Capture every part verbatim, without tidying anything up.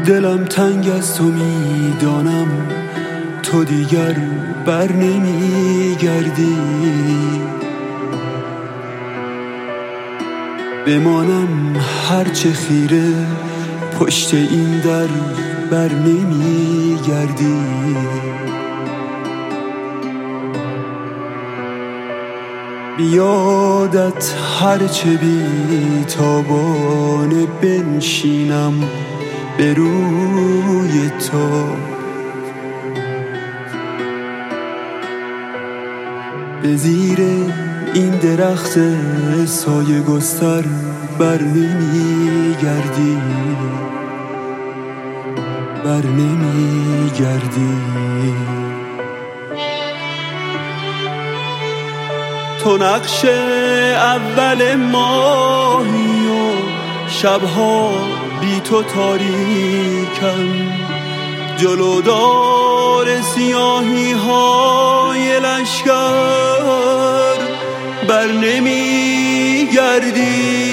دلم تنگ از تو میدانم، تو دیگر بر نمیگردی. بمانم هرچه خیره پشت این در بر نمیگردی. بیادت هرچه بی تابانه بنشینم به روی تو. به زیر این درخت سایه گستر بر نمیگردی، بر نمیگردی. تو نقش اول ماهی و شبها بی تو تاریکم، جلودار سیاهی های لشکر بر نمیگردی.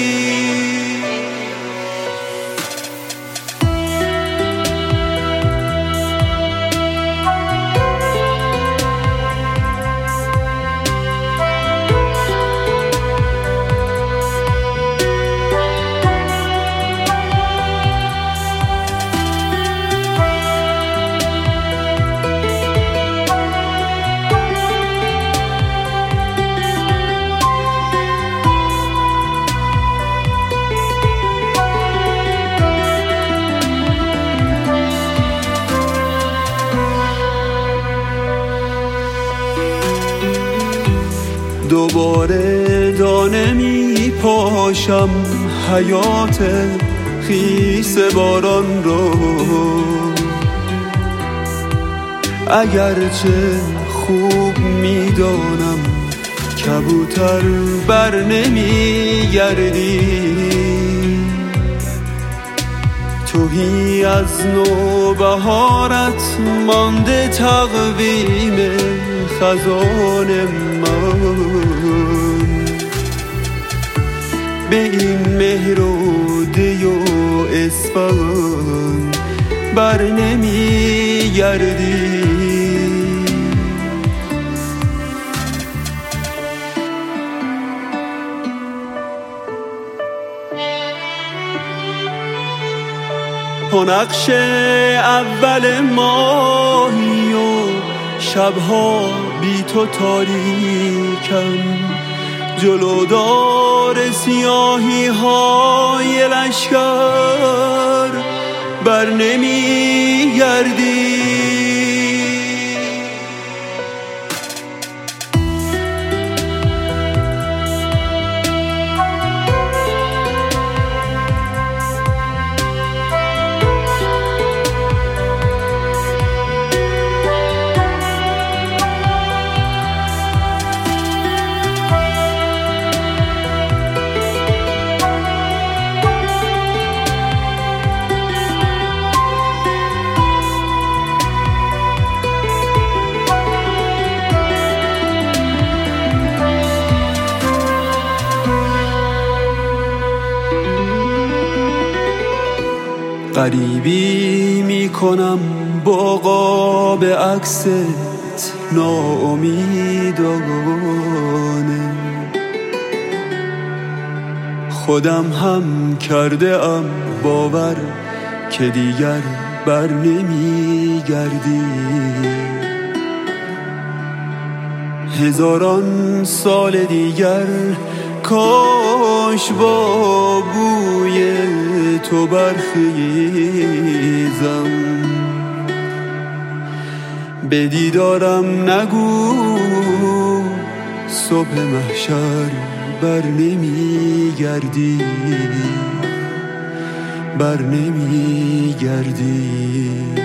دوباره دانه می پاشم حیات خیس باران رو، اگرچه خوب می دانم کبوتر بر نمی گردی. توهی از نوبهارت مانده تقویم خزان من، به این مهر و دی و اسفند بر نمی گردی. تو نقش اول ماهی و شبها بی تو تاریکم، جلودار سیاهی های لشکر بر نمیگردی. غریبی میکنم با قاب عکست ناامیدانه، خودم هم کرده ام باور که دیگر بر نمیگردی. هزاران سال دیگر کاش با بوی تو برخیزم، به دیدارم نگو صبح محشر بر نمیگردی، بر نمیگردی.